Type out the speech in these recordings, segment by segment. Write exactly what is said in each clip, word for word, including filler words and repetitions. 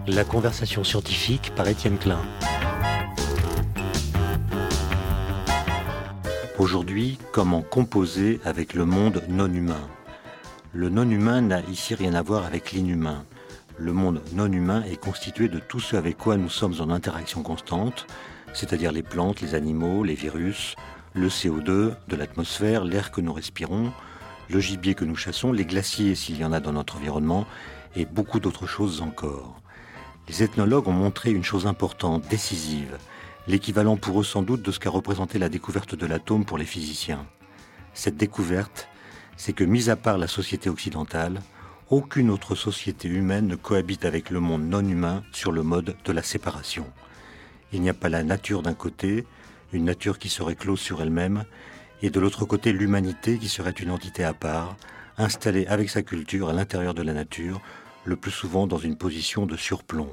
La conversation scientifique par Étienne Klein. Aujourd'hui, comment composer avec le monde non-humain ? Le non-humain n'a ici rien à voir avec l'inhumain. Le monde non-humain est constitué de tout ce avec quoi nous sommes en interaction constante, c'est-à-dire les plantes, les animaux, les virus, le C O deux de l'atmosphère, l'air que nous respirons, le gibier que nous chassons, les glaciers s'il y en a dans notre environnement, et beaucoup d'autres choses encore. Les ethnologues ont montré une chose importante, décisive, l'équivalent pour eux sans doute de ce qu'a représenté la découverte de l'atome pour les physiciens. Cette découverte, c'est que, mis à part la société occidentale, aucune autre société humaine ne cohabite avec le monde non-humain sur le mode de la séparation. Il n'y a pas la nature d'un côté, une nature qui serait close sur elle-même, et de l'autre côté l'humanité qui serait une entité à part, installée avec sa culture à l'intérieur de la nature, le plus souvent dans une position de surplomb.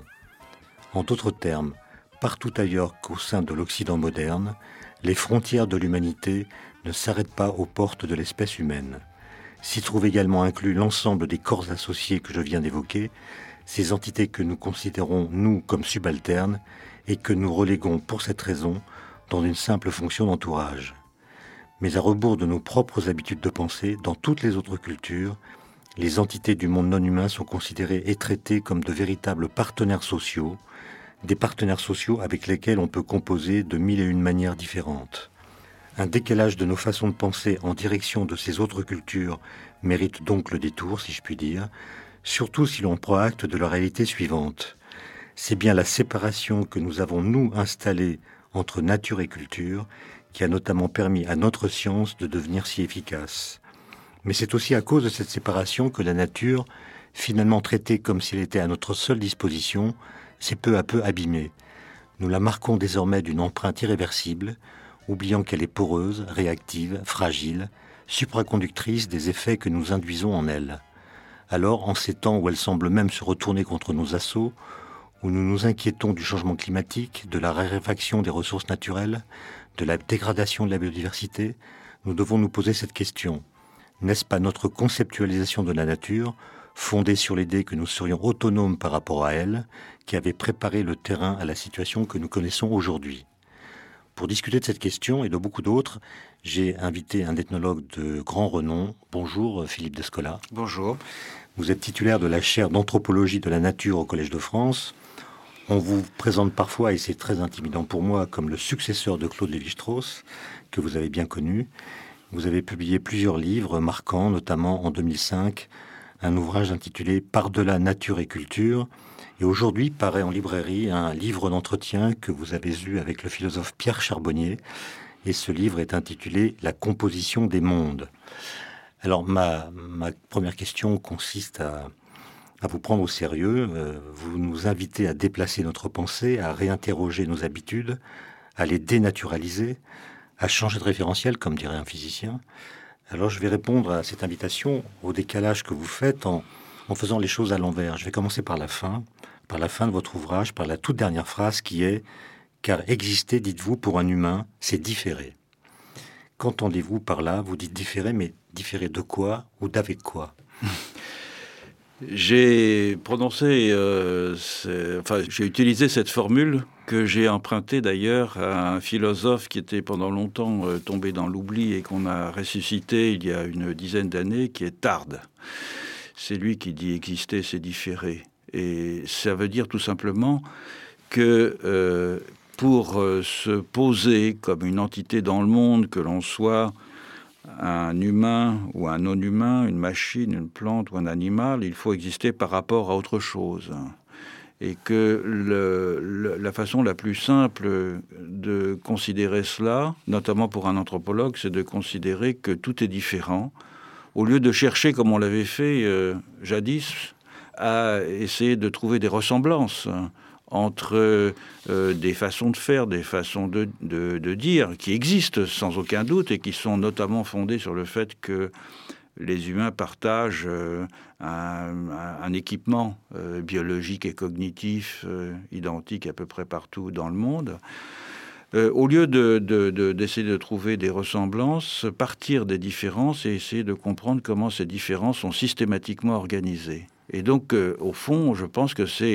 En d'autres termes, partout ailleurs qu'au sein de l'Occident moderne, les frontières de l'humanité ne s'arrêtent pas aux portes de l'espèce humaine. S'y trouve également inclus l'ensemble des corps associés que je viens d'évoquer, ces entités que nous considérons, nous, comme subalternes, et que nous reléguons pour cette raison dans une simple fonction d'entourage. Mais à rebours de nos propres habitudes de pensée, dans toutes les autres cultures, les entités du monde non-humain sont considérées et traitées comme de véritables partenaires sociaux, des partenaires sociaux avec lesquels on peut composer de mille et une manières différentes. Un décalage de nos façons de penser en direction de ces autres cultures mérite donc le détour, si je puis dire, surtout si l'on prend acte de la réalité suivante. C'est bien la séparation que nous avons, nous, installée entre nature et culture, qui a notamment permis à notre science de devenir si efficace. Mais c'est aussi à cause de cette séparation que la nature, finalement traitée comme s'il était à notre seule disposition, s'est peu à peu abîmée. Nous la marquons désormais d'une empreinte irréversible, oubliant qu'elle est poreuse, réactive, fragile, supraconductrice des effets que nous induisons en elle. Alors, en ces temps où elle semble même se retourner contre nos assauts, où nous nous inquiétons du changement climatique, de la raréfaction des ressources naturelles, de la dégradation de la biodiversité, nous devons nous poser cette question. N'est-ce pas notre conceptualisation de la nature, fondée sur l'idée que nous serions autonomes par rapport à elle, qui avait préparé le terrain à la situation que nous connaissons aujourd'hui ? Pour discuter de cette question et de beaucoup d'autres, j'ai invité un ethnologue de grand renom. Bonjour Philippe Descola. Bonjour. Vous êtes titulaire de la chaire d'anthropologie de la nature au Collège de France. On vous présente parfois, et c'est très intimidant pour moi, comme le successeur de Claude Lévi-Strauss, que vous avez bien connu. Vous avez publié plusieurs livres marquants, notamment en deux mille cinq, un ouvrage intitulé « Par-delà nature et culture ». Et aujourd'hui paraît en librairie un livre d'entretien que vous avez eu avec le philosophe Pierre Charbonnier. Et ce livre est intitulé « La composition des mondes ». Alors ma, ma première question consiste à, à vous prendre au sérieux. Vous nous invitez à déplacer notre pensée, à réinterroger nos habitudes, à les dénaturaliser, à changer de référentiel, comme dirait un physicien. Alors je vais répondre à cette invitation au décalage que vous faites en, en faisant les choses à l'envers. Je vais commencer par la fin, par la fin de votre ouvrage, par la toute dernière phrase qui est « Car exister, dites-vous, pour un humain, c'est différer ». Qu'entendez-vous par là ? Vous dites différer, mais différer de quoi ou d'avec quoi ? J'ai prononcé, euh, enfin, j'ai utilisé cette formule que j'ai empruntée d'ailleurs à un philosophe qui était pendant longtemps euh, tombé dans l'oubli et qu'on a ressuscité il y a une dizaine d'années, qui est Tarde. C'est lui qui dit exister, c'est différer. Et ça veut dire tout simplement que euh, pour euh, se poser comme une entité dans le monde, que l'on soit un humain ou un non-humain, une machine, une plante ou un animal, il faut exister par rapport à autre chose. Et que le, le, la façon la plus simple de considérer cela, notamment pour un anthropologue, c'est de considérer que tout est différent, au lieu de chercher, comme on l'avait fait euh, jadis, à essayer de trouver des ressemblances entre euh, des façons de faire, des façons de, de, de dire, qui existent sans aucun doute et qui sont notamment fondées sur le fait que les humains partagent euh, un, un équipement euh, biologique et cognitif euh, identique à peu près partout dans le monde. Euh, au lieu de, de, de, d'essayer de trouver des ressemblances, partir des différences et essayer de comprendre comment ces différences sont systématiquement organisées. Et donc, euh, au fond, je pense que c'est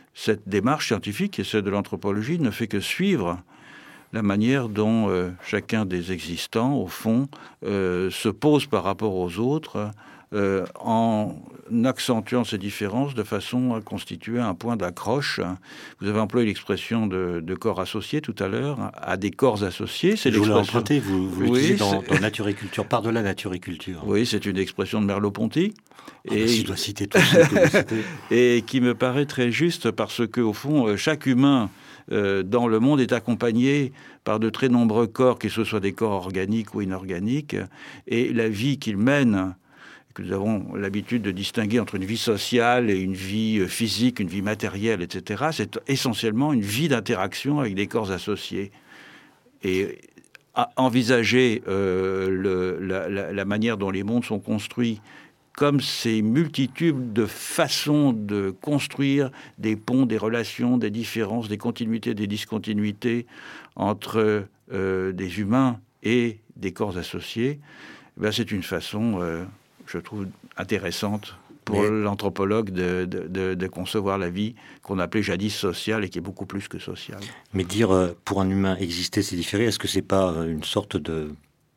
cette démarche scientifique, et celle de l'anthropologie, ne fait que suivre la manière dont euh, chacun des existants, au fond, euh, se pose par rapport aux autres, euh, en accentuant ces différences de façon à constituer un point d'accroche. Vous avez employé l'expression de, de corps associés tout à l'heure, à des corps associés. C'est je vous l'ai emprunté, vous, vous l'utilisez oui, dans, dans Nature et Culture, par-delà Nature et Culture. Oui, c'est une expression de Merleau-Ponty. Ah et, bah, si je dois citer tout, je et qui me paraît très juste parce qu'au fond, chaque humain euh, dans le monde est accompagné par de très nombreux corps, que ce soit des corps organiques ou inorganiques, et la vie qu'il mène, que nous avons l'habitude de distinguer entre une vie sociale et une vie physique, une vie matérielle, et cetera, c'est essentiellement une vie d'interaction avec des corps associés. Et à envisager euh, le, la, la, la manière dont les mondes sont construits comme ces multitudes de façons de construire des ponts, des relations, des différences, des continuités, des discontinuités entre euh, des humains et des corps associés, ben c'est une façon, euh, je trouve, intéressante pour Mais... l'anthropologue de, de, de, de concevoir la vie qu'on appelait jadis sociale et qui est beaucoup plus que sociale. Mais dire euh, pour un humain exister, c'est différer, est-ce que c'est pas une sorte de...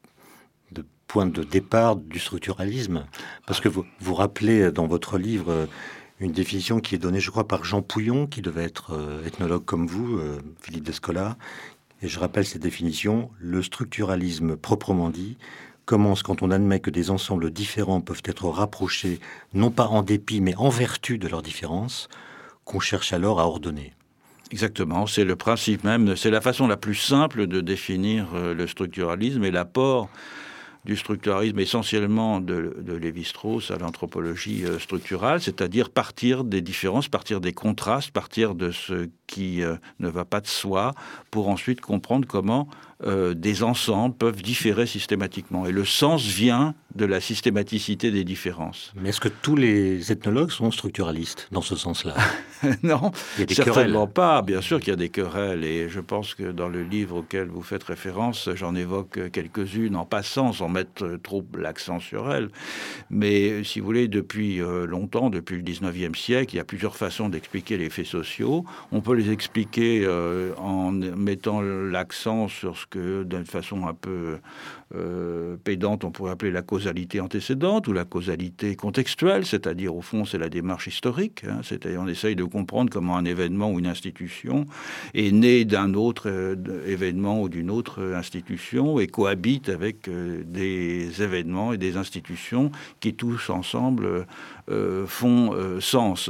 point de départ du structuralisme, parce que vous vous rappelez dans votre livre une définition qui est donnée, je crois, par Jean Pouillon, qui devait être ethnologue comme vous, Philippe Descola, et je rappelle cette définition: le structuralisme proprement dit commence quand on admet que des ensembles différents peuvent être rapprochés, non pas en dépit, mais en vertu de leurs différences, qu'on cherche alors à ordonner. Exactement, c'est le principe même, c'est la façon la plus simple de définir le structuralisme et l'apport du structuralisme essentiellement de, de Lévi-Strauss à l'anthropologie euh, structurale, c'est-à-dire partir des différences, partir des contrastes, partir de ce qui euh, ne va pas de soi, pour ensuite comprendre comment euh, des ensembles peuvent différer systématiquement. Et le sens vient de la systématicité des différences. Mais est-ce que tous les ethnologues sont structuralistes dans ce sens-là? Non, il y a des certainement querelles. pas. Bien sûr qu'il y a des querelles, et je pense que dans le livre auquel vous faites référence, j'en évoque quelques-unes en passant, sans mettre trop l'accent sur elles. Mais si vous voulez, depuis longtemps, depuis le dix-neuvième siècle, il y a plusieurs façons d'expliquer les faits sociaux. On peut les expliquer euh, en mettant l'accent sur ce que, d'une façon un peu euh, pédante, on pourrait appeler la causalité antécédente ou la causalité contextuelle, c'est-à-dire, au fond, c'est la démarche historique. Hein, c'est-à-dire, on essaye de comprendre comment un événement ou une institution est né d'un autre euh, événement ou d'une autre institution et cohabite avec euh, des événements et des institutions qui tous ensemble euh, font euh, sens.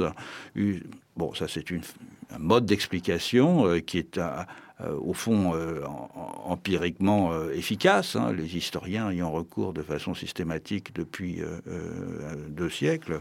Bon, ça c'est une, un mode d'explication euh, qui est à, euh, au fond euh, en, empiriquement euh, efficace, hein, les historiens y ont recours de façon systématique depuis euh, euh, deux siècles.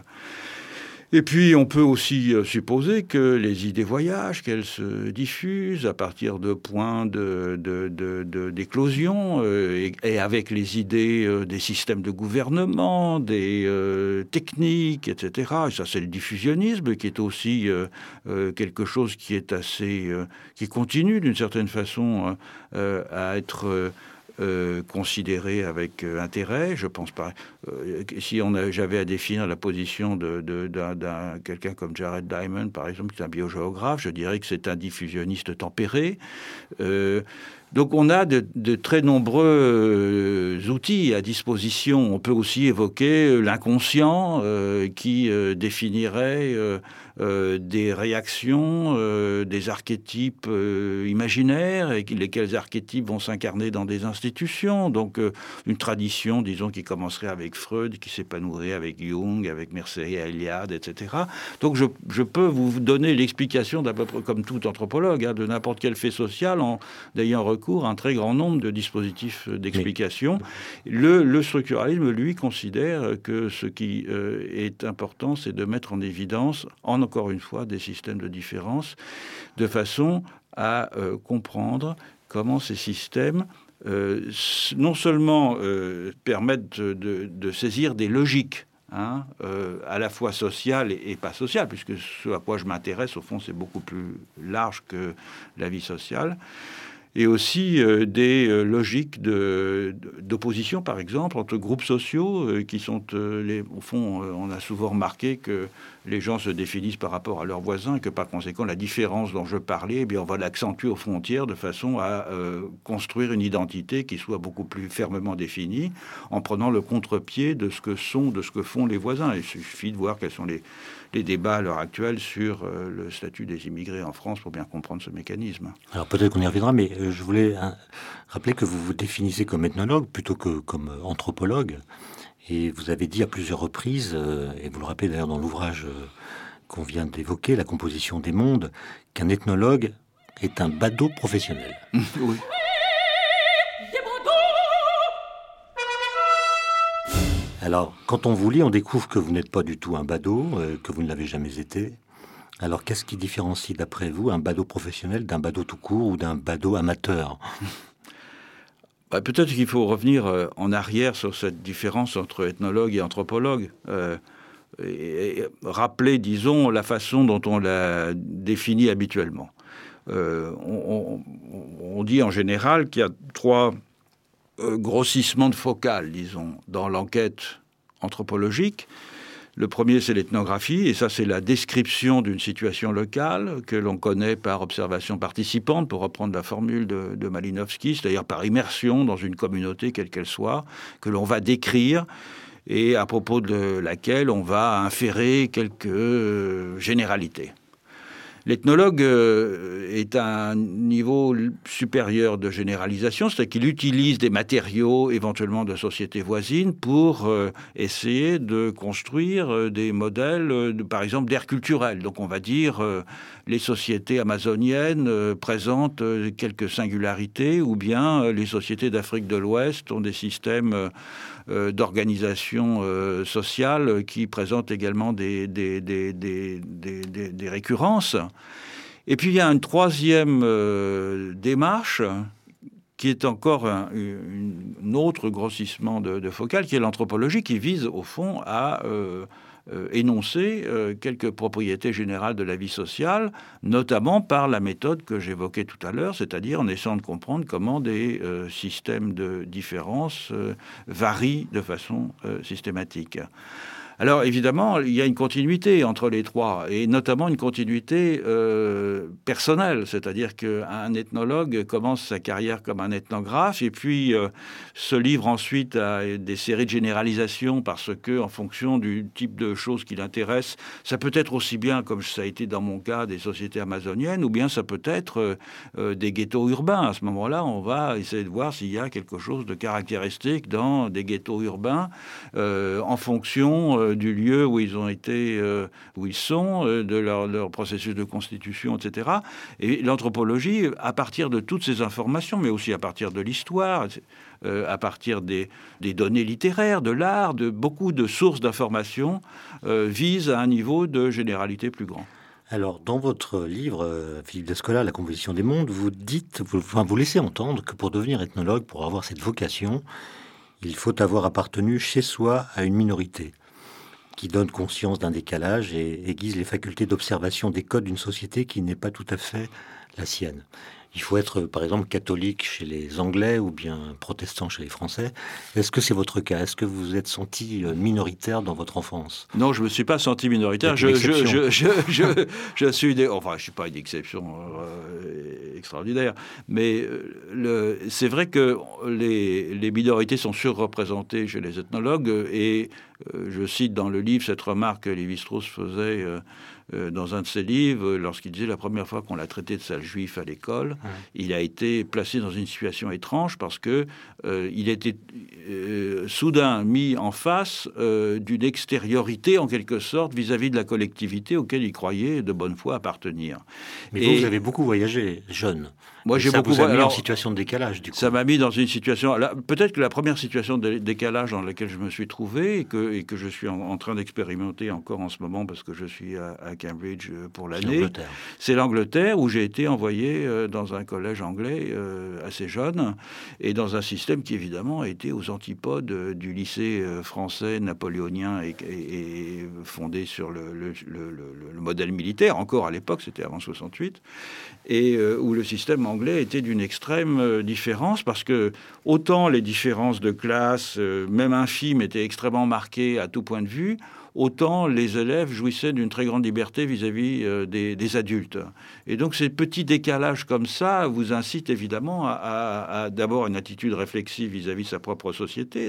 Et puis, on peut aussi supposer que les idées voyagent, qu'elles se diffusent à partir de points de, de, de, de, d'éclosion, euh, et, et avec les idées euh, des systèmes de gouvernement, des euh, techniques, et cetera. Et ça, c'est le diffusionnisme qui est aussi euh, euh, quelque chose qui est assez... Euh, qui continue d'une certaine façon euh, à être... Euh, Euh, considéré avec euh, intérêt. Je pense pas. Euh, si on a, j'avais à définir la position de, de, d'un, d'un quelqu'un comme Jared Diamond, par exemple, qui est un biogéographe, je dirais que c'est un diffusionniste tempéré. Euh, donc on a de, de très nombreux euh, outils à disposition. On peut aussi évoquer l'inconscient euh, qui euh, définirait euh, euh, des réactions, euh, des archétypes euh, imaginaires, et lesquels archétypes vont s'incarner dans des institutions. Donc euh, une tradition, disons, qui commencerait avec Freud, qui s'épanouirait avec Jung, avec Mircea Eliade, et cetera. Donc je, je peux vous donner l'explication d'à peu près comme tout anthropologue, hein, de n'importe quel fait social en ayant recours à un très grand nombre de dispositifs d'explication. Mais... Le, le structuralisme, lui, considère que ce qui euh, est important, c'est de mettre en évidence, en encore une fois, des systèmes de différence, de façon à euh, comprendre comment ces systèmes euh, non seulement euh, permettent de, de, de saisir des logiques, hein, euh, à la fois sociales et, et pas sociales, puisque ce à quoi je m'intéresse, au fond, c'est beaucoup plus large que la vie sociale, et aussi euh, des euh, logiques de, de, d'opposition, par exemple, entre groupes sociaux euh, qui sont, euh, les, au fond, euh, on a souvent remarqué que les gens se définissent par rapport à leurs voisins et que par conséquent, la différence dont je parlais, eh bien, on va l'accentuer aux frontières de façon à euh, construire une identité qui soit beaucoup plus fermement définie en prenant le contre-pied de ce que sont, de ce que font les voisins. Il suffit de voir quels sont les, les débats à l'heure actuelle sur euh, le statut des immigrés en France pour bien comprendre ce mécanisme. Alors peut-être qu'on y reviendra, mais euh, je voulais hein, rappeler que vous vous définissez comme ethnologue plutôt que comme euh, anthropologue. Et vous avez dit à plusieurs reprises, euh, et vous le rappelez d'ailleurs dans l'ouvrage euh, qu'on vient d'évoquer, La composition des mondes, qu'un ethnologue est un badaud professionnel. Oui. Alors, quand on vous lit, on découvre que vous n'êtes pas du tout un badaud, euh, que vous ne l'avez jamais été. Alors, qu'est-ce qui différencie, d'après vous, un badaud professionnel d'un badaud tout court ou d'un badaud amateur ? Bah, peut-être qu'il faut revenir euh, en arrière sur cette différence entre ethnologue et anthropologue. Euh, et, et rappeler, disons, la façon dont on la définit habituellement. Euh, on, on, on dit en général qu'il y a trois euh, grossissements de focales, disons, dans l'enquête anthropologique. Le premier, c'est l'ethnographie, et ça, c'est la description d'une situation locale que l'on connaît par observation participante, pour reprendre la formule de, de Malinowski, c'est-à-dire par immersion dans une communauté, quelle qu'elle soit, que l'on va décrire et à propos de laquelle on va inférer quelques euh, généralités. L'ethnologue euh, est à un niveau supérieur de généralisation, c'est-à-dire qu'il utilise des matériaux éventuellement de sociétés voisines pour euh, essayer de construire euh, des modèles, euh, de, par exemple, d'aire culturelle. Donc on va dire euh, les sociétés amazoniennes euh, présentent euh, quelques singularités, ou bien euh, les sociétés d'Afrique de l'Ouest ont des systèmes euh, euh, d'organisation euh, sociale qui présentent également des, des, des, des, des, des, des récurrences. Et puis il y a une troisième euh, démarche qui est encore un, une autre grossissement de, de focale, qui est l'anthropologie, qui vise au fond à euh, euh, énoncer euh, quelques propriétés générales de la vie sociale, notamment par la méthode que j'évoquais tout à l'heure, c'est-à-dire en essayant de comprendre comment des euh, systèmes de différence euh, varient de façon euh, systématique. Alors évidemment, il y a une continuité entre les trois, et notamment une continuité euh, personnelle, c'est-à-dire qu'un ethnologue commence sa carrière comme un ethnographe et puis euh, se livre ensuite à des séries de généralisations parce que, en fonction du type de choses qui l'intéressent, ça peut être aussi bien, comme ça a été dans mon cas, des sociétés amazoniennes, ou bien ça peut être euh, des ghettos urbains. À ce moment-là, on va essayer de voir s'il y a quelque chose de caractéristique dans des ghettos urbains euh, en fonction euh, du lieu où ils ont été, euh, où ils sont, euh, de leur, leur processus de constitution, et cetera. Et l'anthropologie, à partir de toutes ces informations, mais aussi à partir de l'histoire, euh, à partir des, des données littéraires, de l'art, de beaucoup de sources d'informations, euh, vise à un niveau de généralité plus grand. Alors, dans votre livre, euh, Philippe Descola, La composition des mondes, vous dites, vous, enfin, vous laissez entendre que pour devenir ethnologue, pour avoir cette vocation, il faut avoir appartenu chez soi à une minorité qui donne conscience d'un décalage et aiguise les facultés d'observation des codes d'une société qui n'est pas tout à fait la sienne. Il faut être, par exemple, catholique chez les Anglais ou bien protestant chez les Français. Est-ce que c'est votre cas ? Est-ce que vous vous êtes senti minoritaire dans votre enfance ? Non, je ne me suis pas senti minoritaire. Je, je, je, je, je, je suis des... Enfin, je ne suis pas une exception euh, extraordinaire. Mais le, c'est vrai que les, les minorités sont surreprésentées chez les ethnologues. Et euh, je cite dans le livre cette remarque que Lévi-Strauss faisait... Euh, Euh, dans un de ses livres, lorsqu'il disait la première fois qu'on l'a traité de sale juif à l'école, mmh. il a été placé dans une situation étrange parce que euh, il était euh, soudain mis en face euh, d'une extériorité en quelque sorte vis-à-vis de la collectivité auquel il croyait de bonne foi appartenir. Mais Et vous, vous avez beaucoup voyagé jeune. Moi, j'ai ça beaucoup vous a mis alors, en situation de décalage, du coup. Ça m'a mis dans une situation... Là, peut-être que la première situation de décalage dans laquelle je me suis trouvé, et que, et que je suis en, en train d'expérimenter encore en ce moment parce que je suis à, à Cambridge pour C'est l'année. l'Angleterre. C'est l'Angleterre où j'ai été envoyé euh, dans un collège anglais euh, assez jeune et dans un système qui évidemment a été aux antipodes euh, du lycée euh, français napoléonien et, et, et fondé sur le, le, le, le, le modèle militaire. Encore à l'époque, c'était avant soixante-huit, et euh, où le système anglais était d'une extrême euh, différence parce que autant les différences de classe, euh, même infimes, étaient extrêmement marquées à tout point de vue, autant les élèves jouissaient d'une très grande liberté vis-à-vis euh, des, des adultes. Et donc ces petits décalages comme ça vous incitent évidemment à, à, à d'abord une attitude réflexive vis-à-vis de sa propre société.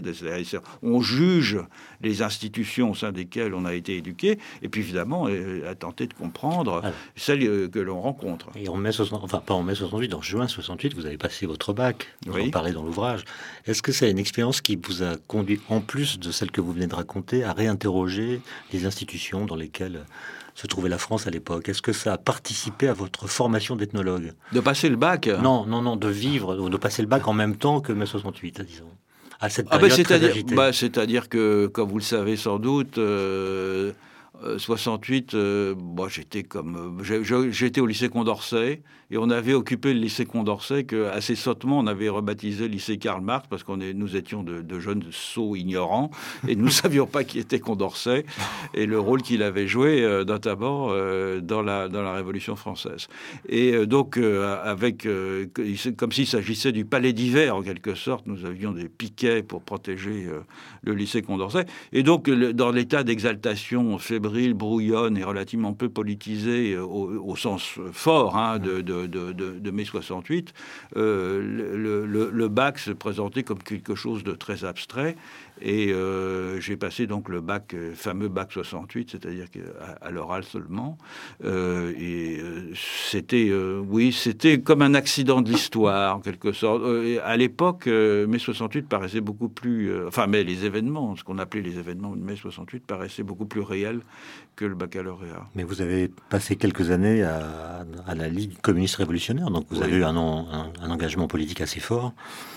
On juge les institutions au sein desquelles on a été éduqué, et puis évidemment euh, à tenter de comprendre Alors, celles euh, que l'on rencontre. Et en mai soixante, enfin pas en mai soixante-huit, en juin soixante-huit, vous avez passé votre bac. Vous oui. en parlez dans l'ouvrage. Est-ce que c'est une expérience qui vous a conduit, en plus de celle que vous venez de raconter, à réinterroger les institutions dans lesquelles se trouvait la France à l'époque? Est-ce que ça a participé à votre formation d'ethnologue? De passer le bac? Non, non, non, de vivre, ou de passer le bac en même temps que mai soixante-huit, disons. À cette ah période ben c'est-à-dire, très agitée. bah, c'est-à-dire que, comme vous le savez sans doute, euh, euh, soixante-huit, euh, moi j'étais comme, euh, j'ai, j'étais au lycée Condorcet et on avait occupé le lycée Condorcet que assez sottement on avait rebaptisé lycée Karl Marx parce qu'on est, nous étions de, de jeunes sots ignorants et nous ne savions pas qui était Condorcet et le rôle qu'il avait joué euh, notamment euh, dans la dans la Révolution française. Et euh, donc euh, avec euh, comme s'il s'agissait du palais d'hiver en quelque sorte, nous avions des piquets pour protéger euh, le lycée Condorcet et donc le, dans l'état d'exaltation fébrile, brouillonne et relativement peu politisé euh, au, au sens fort hein, de, de De, de, de mai soixante-huit, euh, le, le, le bac se présentait comme quelque chose de très abstrait et euh, j'ai passé donc le bac, euh, fameux bac soixante-huit, c'est-à-dire à, à l'oral seulement euh, et euh, c'était euh, oui, c'était comme un accident de l'histoire en quelque sorte. Euh, à l'époque, euh, mai soixante-huit paraissait beaucoup plus euh, enfin mais les événements, ce qu'on appelait les événements de mai soixante-huit paraissaient beaucoup plus réels que le baccalauréat. Mais vous avez passé quelques années à, à la Ligue communiste révolutionnaire, donc vous oui. avez eu un, un, un engagement politique assez fort,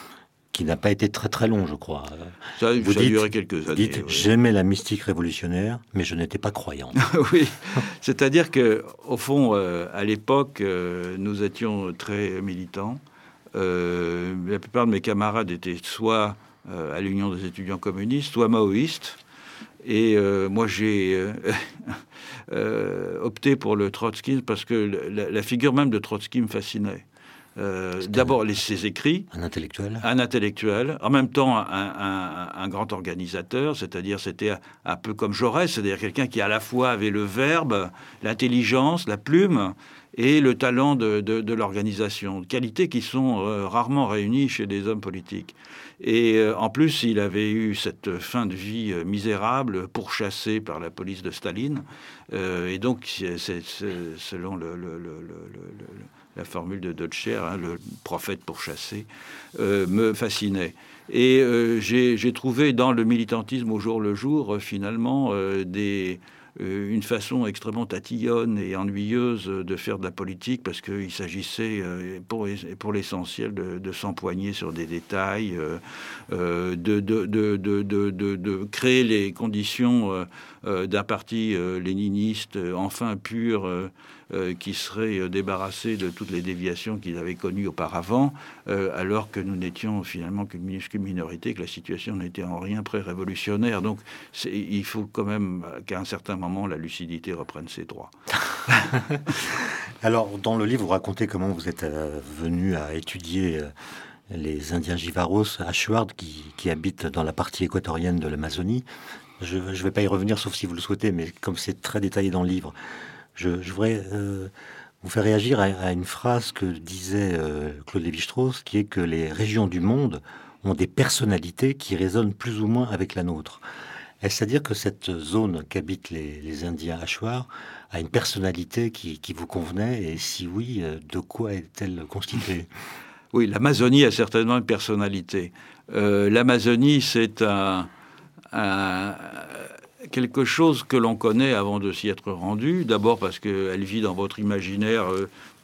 qui n'a pas été très très long, je crois. Ça, vous ça dites, a duré quelques années. Dites, oui. J'aimais la mystique révolutionnaire, mais je n'étais pas croyant. Oui, c'est-à-dire que au fond, euh, à l'époque, euh, nous étions très militants. Euh, la plupart de mes camarades étaient soit euh, à l'Union des étudiants communistes, soit maoïstes. Et euh, moi, j'ai euh, euh, opté pour le trotskisme parce que la, la figure même de Trotsky me fascinait. Euh, d'abord, les, ses écrits. Un intellectuel. Un intellectuel. En même temps, un, un, un grand organisateur, c'est-à-dire c'était un, un peu comme Jaurès, c'est-à-dire quelqu'un qui à la fois avait le verbe, l'intelligence, la plume et le talent de, de, de l'organisation. Qualités qui sont euh, rarement réunies chez des hommes politiques. Et euh, en plus, il avait eu cette fin de vie euh, misérable, pourchassé par la police de Staline. Euh, et donc, c'est, c'est, c'est, selon le, le, le, le, le, la formule de Dödscher, hein, le prophète pourchassé, euh, me fascinait. Et euh, j'ai, j'ai trouvé dans le militantisme au jour le jour, euh, finalement, euh, des... une façon extrêmement tatillonne et ennuyeuse de faire de la politique parce qu'il s'agissait pour, pour l'essentiel de, de s'empoigner sur des détails, de, de, de, de, de, de, de créer les conditions d'un parti léniniste enfin pur qui serait débarrassé de toutes les déviations qu'il avait connues auparavant, alors que nous n'étions finalement qu'une minuscule minorité, que la situation n'était en rien pré-révolutionnaire. Donc c'est, il faut quand même qu'à un certain moment, la lucidité reprenne ses droits. Alors, dans le livre, vous racontez comment vous êtes euh, venu à étudier euh, les Indiens Jivaros Achuard qui, qui habitent dans la partie équatorienne de l'Amazonie. Je ne vais pas y revenir, sauf si vous le souhaitez, mais comme c'est très détaillé dans le livre, je, je voudrais euh, vous faire réagir à, à une phrase que disait euh, Claude Lévi-Strauss, qui est que les régions du monde ont des personnalités qui résonnent plus ou moins avec la nôtre. Est-ce à dire que cette zone qu'habitent les, les Indiens Achuard a une personnalité qui, qui vous convenait? Et si oui, de quoi est-elle constituée? Oui, l'Amazonie a certainement une personnalité. Euh, L'Amazonie, c'est un, un, quelque chose que l'on connaît avant de s'y être rendu. D'abord parce qu'elle vit dans votre imaginaire... Euh,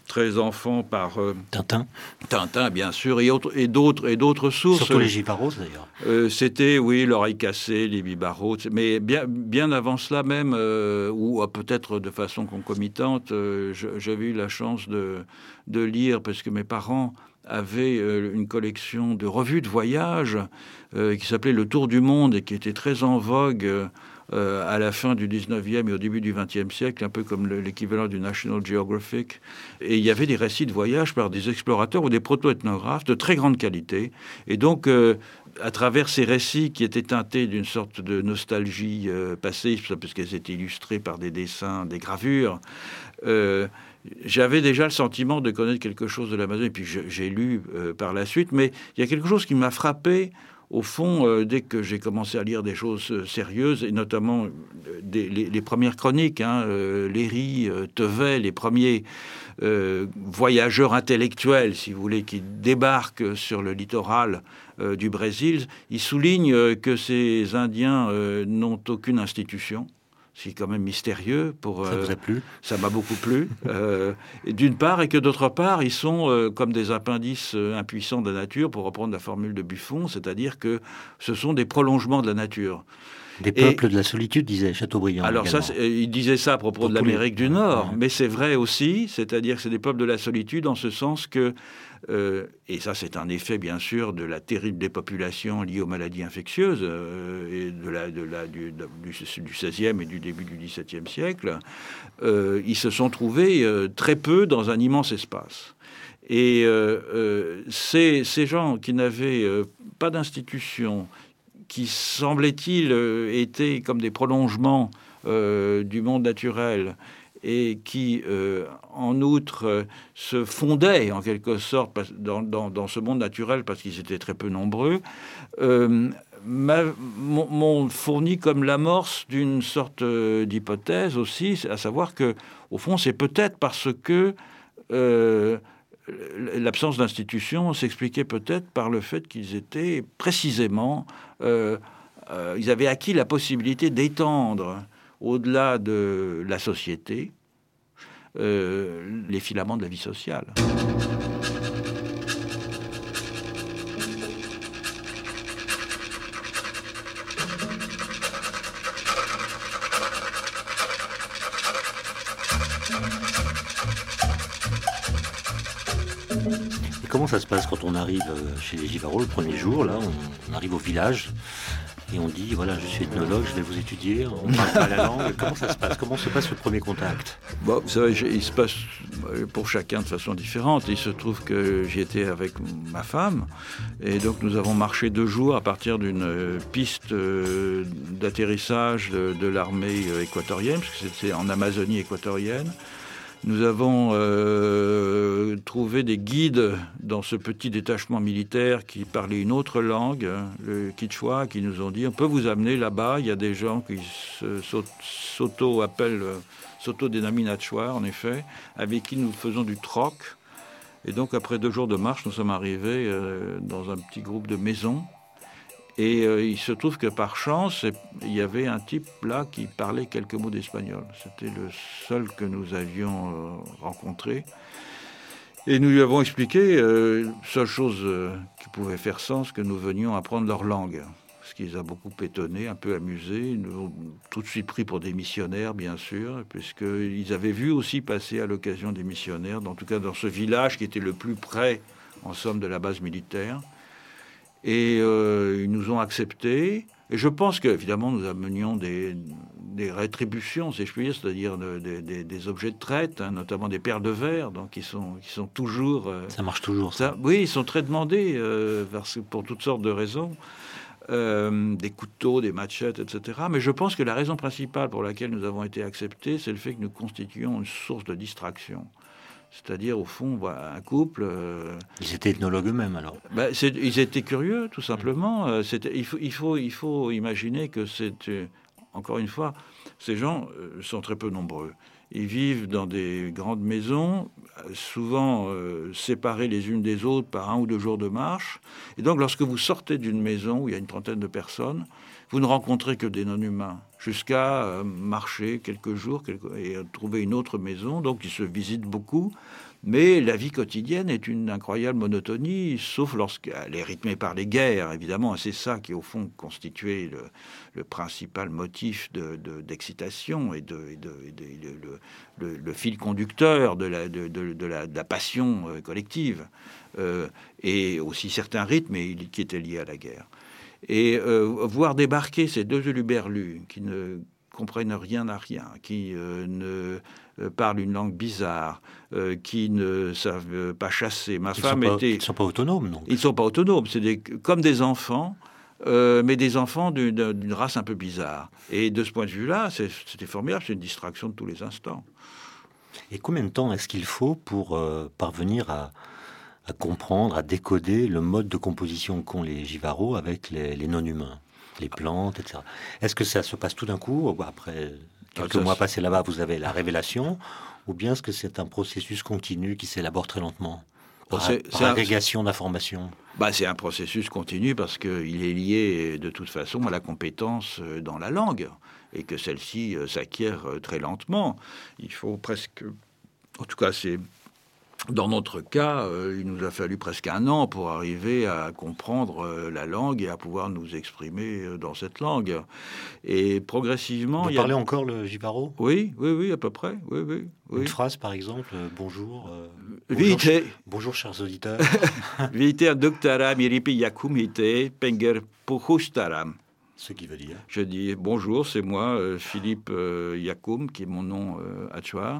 très enfant par euh, Tintin. Tintin, bien sûr, et, autres, et, d'autres, et d'autres sources. Surtout les Givarros, d'ailleurs. Euh, c'était, oui, l'oreille cassée, les Bibarros, mais bien, bien avant cela même, euh, ou euh, peut-être de façon concomitante, euh, je, j'avais eu la chance de, de lire, parce que mes parents avaient euh, une collection de revues de voyage euh, qui s'appelait Le Tour du Monde et qui était très en vogue euh, euh, à la fin du dix-neuvième et au début du vingtième siècle, un peu comme le, l'équivalent du National Geographic. Et il y avait des récits de voyage par des explorateurs ou des proto-ethnographes de très grande qualité. Et donc, euh, à travers ces récits qui étaient teintés d'une sorte de nostalgie euh, passée, parce qu'elles étaient illustrées par des dessins, des gravures, euh, j'avais déjà le sentiment de connaître quelque chose de l'Amazonie. Et puis je, j'ai lu euh, par la suite, mais il y a quelque chose qui m'a frappé. Au fond, euh, dès que j'ai commencé à lire des choses euh, sérieuses, et notamment euh, des, les, les premières chroniques, hein, euh, Léry, euh, Tevet, les premiers euh, voyageurs intellectuels, si vous voulez, qui débarquent sur le littoral euh, du Brésil, ils soulignent euh, que ces Indiens euh, n'ont aucune institution. C'est quand même mystérieux. Pour, ça vous a plu ? euh, Ça m'a beaucoup plu. euh, et d'une part, et que d'autre part, ils sont euh, comme des appendices euh, impuissants de la nature, pour reprendre la formule de Buffon, c'est-à-dire que ce sont des prolongements de la nature. Des peuples et, de la solitude, disait Chateaubriand. Alors également. ça, il disait ça à propos pour de l'Amérique les... du Nord, ouais. Mais c'est vrai aussi, c'est-à-dire que c'est des peuples de la solitude en ce sens que, euh, et ça c'est un effet bien sûr de la terrible dépopulation liée aux maladies infectieuses euh, et de la, de la, du, du, du seizième et du début du dix-septième siècle, euh, ils se sont trouvés euh, très peu dans un immense espace. Et euh, euh, ces, ces gens qui n'avaient euh, pas d'institution, qui, semblait-il, euh, étaient comme des prolongements euh, du monde naturel et qui, euh, en outre, euh, se fondaient, en quelque sorte, dans, dans, dans ce monde naturel, parce qu'ils étaient très peu nombreux, euh, m'ont fourni comme l'amorce d'une sorte d'hypothèse aussi, à savoir que, au fond, c'est peut-être parce que euh, l'absence d'institution s'expliquait peut-être par le fait qu'ils étaient précisément... Euh, euh, ils avaient acquis la possibilité d'étendre au-delà de la société euh, les filaments de la vie sociale. Et comment ça se passe quand on arrive chez les Givarros le premier jour, là, on, on arrive au village et on dit, voilà, je suis ethnologue, je vais vous étudier, on ne parle pas la langue. Comment ça se passe ? Comment se passe le premier contact ? Bon, vous savez, il se passe pour chacun de façon différente. Il se trouve que j'y étais avec ma femme, et donc nous avons marché deux jours à partir d'une piste d'atterrissage de, de l'armée équatorienne, parce que c'était en Amazonie équatorienne. Nous avons euh, trouvé des guides dans ce petit détachement militaire qui parlait une autre langue, le Quichua, qui nous ont dit « on peut vous amener là-bas, il y a des gens qui s'auto-appellent, s'auto-dénominent Nachua, en effet, avec qui nous faisons du troc. » Et donc, après deux jours de marche, nous sommes arrivés euh, dans un petit groupe de maisons. Et euh, il se trouve que par chance, il y avait un type là qui parlait quelques mots d'espagnol. C'était le seul que nous avions euh, rencontré. Et nous lui avons expliqué, euh, seule chose euh, qui pouvait faire sens, que nous venions apprendre leur langue. Ce qui les a beaucoup étonnés, un peu amusés. Ils nous ont tout de suite pris pour des missionnaires, bien sûr, puisqu'ils avaient vu aussi passer à l'occasion des missionnaires, en tout cas dans ce village qui était le plus près, en somme, de la base militaire. Et euh, ils nous ont acceptés. Et je pense qu'évidemment, nous amenions des, des rétributions, si je puis dire, c'est-à-dire de, de, de, des objets de traite, hein, notamment des perles de verre, donc qui sont, qui sont toujours... Euh, ça marche toujours, ça. ça Oui, ils sont très demandés euh, pour toutes sortes de raisons. Euh, des couteaux, des machettes, et cetera. Mais je pense que la raison principale pour laquelle nous avons été acceptés, c'est le fait que nous constituions une source de distraction. C'est-à-dire, au fond, un couple... Euh, ils étaient ethnologues eux-mêmes, alors ben, ils étaient curieux, tout simplement. Euh, il, faut, il, faut, il faut imaginer que c'est... Euh, encore une fois, ces gens euh, sont très peu nombreux. Ils vivent dans des grandes maisons, souvent euh, séparées les unes des autres par un ou deux jours de marche. Et donc, lorsque vous sortez d'une maison où il y a une trentaine de personnes, vous ne rencontrez que des non-humains, jusqu'à euh, marcher quelques jours quelques, et trouver une autre maison. Donc ils se visitent beaucoup. Mais la vie quotidienne est une incroyable monotonie, sauf lorsqu'elle est rythmée par les guerres, évidemment. C'est ça qui, au fond, constituait le, le principal motif de, de, d'excitation et, de, et, de, et de, le, le, le fil conducteur de la, de, de, de la, de la passion collective. Euh, et aussi certains rythmes qui étaient liés à la guerre. Et euh, voir débarquer ces deux huluberlus qui ne comprennent rien à rien, qui euh, ne euh, parlent une langue bizarre, euh, qui ne savent pas chasser. Ma ils femme sont pas, était... Ils ne sont pas autonomes, non? Ils ne sont pas autonomes, c'est des, comme des enfants, euh, mais des enfants d'une, d'une race un peu bizarre. Et de ce point de vue-là, c'est, c'était formidable, c'est une distraction de tous les instants. Et combien de temps est-ce qu'il faut pour euh, parvenir à, à comprendre, à décoder le mode de composition qu'ont les Jivaros avec les, les non-humains, les plantes, et cetera. Est-ce que ça se passe tout d'un coup, ou après quelques mois passés là-bas, vous avez la révélation, ou bien est-ce que c'est un processus continu qui s'élabore très lentement, par, c'est, par c'est agrégation un... d'informations? Bah, c'est un processus continu parce qu'il est lié de toute façon à la compétence dans la langue et que celle-ci s'acquiert très lentement. Il faut presque... En tout cas, c'est... Dans notre cas, euh, il nous a fallu presque un an pour arriver à comprendre euh, la langue et à pouvoir nous exprimer euh, dans cette langue. Et progressivement... Vous il y parlez a... encore le jivaro? Oui, oui, oui, à peu près. Oui, oui, oui. Une phrase, par exemple, euh, bonjour. Euh, bonjour, ch- bonjour, chers auditeurs. Vite doctaram iripi yakumite penger puhustaram. Ce qui veut dire? Je dis bonjour, c'est moi, euh, Philippe euh, Yacoum, qui est mon nom euh, Hachoir.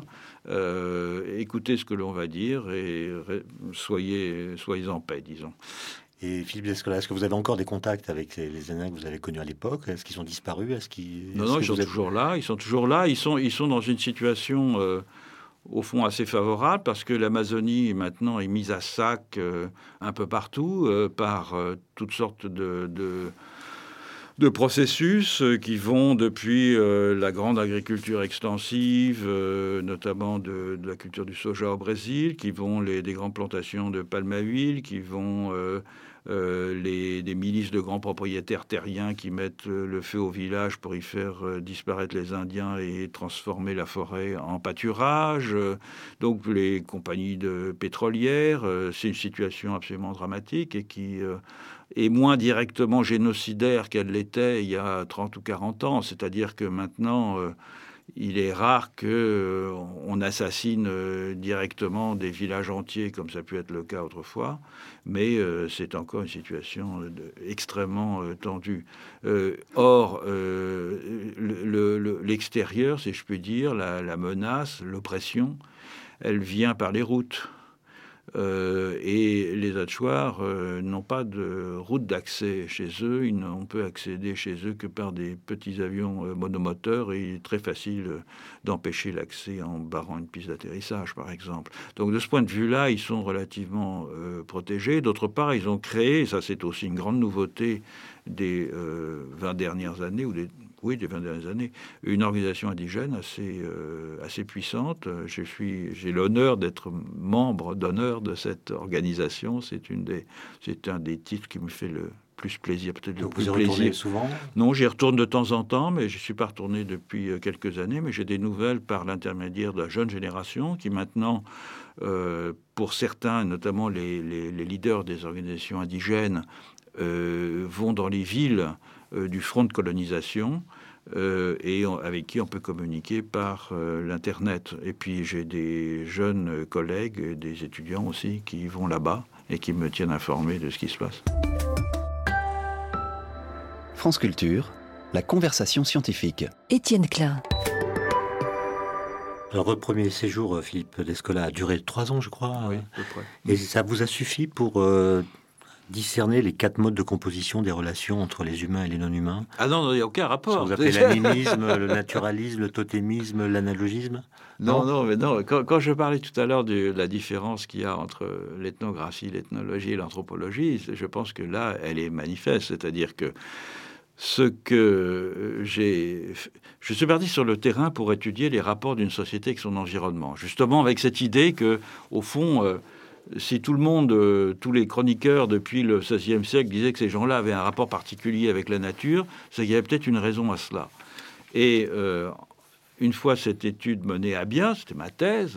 Euh, écoutez ce que l'on va dire et ré, soyez, soyez en paix, disons. Et Philippe Descola, est-ce que vous avez encore des contacts avec les, les Indiens que vous avez connus à l'époque? Est-ce qu'ils sont disparus? Est-ce qu'ils, non, est-ce non, que ils sont êtes... toujours là. Ils sont toujours là. Ils sont, ils sont dans une situation, euh, au fond, assez favorable parce que l'Amazonie, maintenant, est mise à sac euh, un peu partout euh, par euh, toutes sortes de... de de processus qui vont depuis euh, la grande agriculture extensive, euh, notamment de, de la culture du soja au Brésil, qui vont les, des grandes plantations de palme à huile, qui vont euh, euh, les, des milices de grands propriétaires terriens qui mettent le feu au village pour y faire euh, disparaître les Indiens et transformer la forêt en pâturage. Donc les compagnies de pétrolières, euh, c'est une situation absolument dramatique et qui... Euh, est moins directement génocidaire qu'elle l'était il y a trente ou quarante ans. C'est-à-dire que maintenant, euh, il est rare qu'on euh, assassine euh, directement des villages entiers, comme ça a pu être le cas autrefois, mais euh, c'est encore une situation euh, de, extrêmement euh, tendue. Euh, or, euh, le, le, l'extérieur, si je puis dire, la, la menace, l'oppression, elle vient par les routes. Euh, et les Hachoirs euh, n'ont pas de route d'accès chez eux. Ils n'ont peut accéder chez eux que par des petits avions euh, monomoteurs et il est très facile euh, d'empêcher l'accès en barrant une piste d'atterrissage, par exemple. Donc de ce point de vue-là, ils sont relativement euh, protégés. D'autre part, ils ont créé, et ça c'est aussi une grande nouveauté des euh, vingt dernières années, ou des Oui, des vingt dernières années, une organisation indigène assez, euh, assez puissante. Je suis, j'ai l'honneur d'être membre d'honneur de cette organisation. C'est, une des, c'est un des titres qui me fait le plus plaisir. Peut-être le Donc plus vous y retournez plaisir. souvent? Non, j'y retourne de temps en temps, mais je ne suis pas retourné depuis quelques années. Mais j'ai des nouvelles par l'intermédiaire de la jeune génération qui maintenant, euh, pour certains, notamment les, les, les leaders des organisations indigènes, euh, vont dans les villes euh, du front de colonisation euh, et on, avec qui on peut communiquer par euh, l'Internet. Et puis j'ai des jeunes collègues, des étudiants aussi, qui vont là-bas et qui me tiennent informé de ce qui se passe. France Culture, la conversation scientifique. Étienne Klein. Alors, votre premier séjour, Philippe Descola, a duré trois ans, je crois. Oui, à peu près. Et ça vous a suffi pour... Euh, discerner les quatre modes de composition des relations entre les humains et les non-humains? Ah non, il n'y a aucun rapport. Ce que vous appelez l'animisme, le naturalisme, le totémisme, l'analogisme? Non, non, non, mais non. Quand, quand je parlais tout à l'heure de la différence qu'il y a entre l'ethnographie, l'ethnologie et l'anthropologie, je pense que là, elle est manifeste. C'est-à-dire que ce que j'ai... Je suis parti sur le terrain pour étudier les rapports d'une société avec son environnement. Justement avec cette idée que, au fond... Euh, si tout le monde, euh, tous les chroniqueurs depuis le seizième siècle disaient que ces gens-là avaient un rapport particulier avec la nature, c'est qu'il y avait peut-être une raison à cela. Et euh, une fois cette étude menée à bien, c'était ma thèse,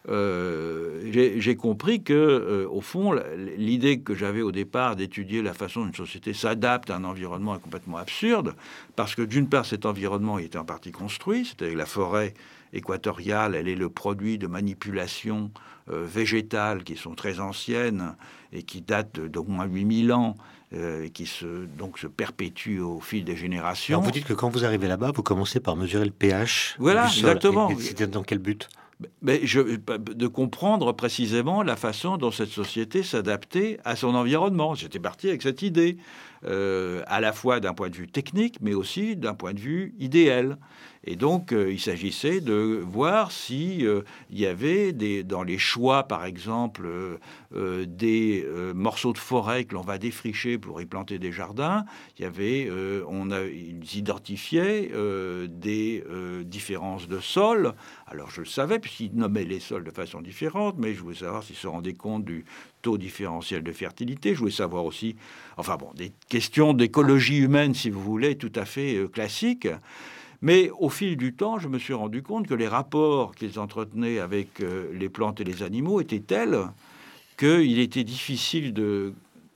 euh, j'ai, j'ai compris que, euh, au fond, l'idée que j'avais au départ d'étudier la façon dont une société s'adapte à un environnement est complètement absurde, parce que d'une part, cet environnement était en partie construit, c'est-à-dire la forêt équatoriale, elle est le produit de manipulations euh, végétales qui sont très anciennes et qui datent d'au moins huit mille ans, euh, et qui se, donc, se perpétuent au fil des générations. Alors vous dites que quand vous arrivez là-bas, vous commencez par mesurer le pH voilà, du sol. Exactement. Et, et c'était dans quel but ? Mais je, de comprendre précisément la façon dont cette société s'adaptait à son environnement. J'étais parti avec cette idée, euh, à la fois d'un point de vue technique, mais aussi d'un point de vue idéal. Et donc, euh, il s'agissait de voir si euh, il y avait des, dans les choix, par exemple, euh, euh, des euh, morceaux de forêt que l'on va défricher pour y planter des jardins. Il y avait, euh, on a, ils identifiaient euh, des euh, différences de sol. Alors, je le savais, puisqu'ils nommaient les sols de façon différente, mais je voulais savoir s'ils se rendaient compte du taux différentiel de fertilité. Je voulais savoir aussi, enfin bon, des questions d'écologie humaine, si vous voulez, tout à fait euh, classiques. Mais au fil du temps, je me suis rendu compte que les rapports qu'ils entretenaient avec euh, les plantes et les animaux étaient tels qu'il était difficile de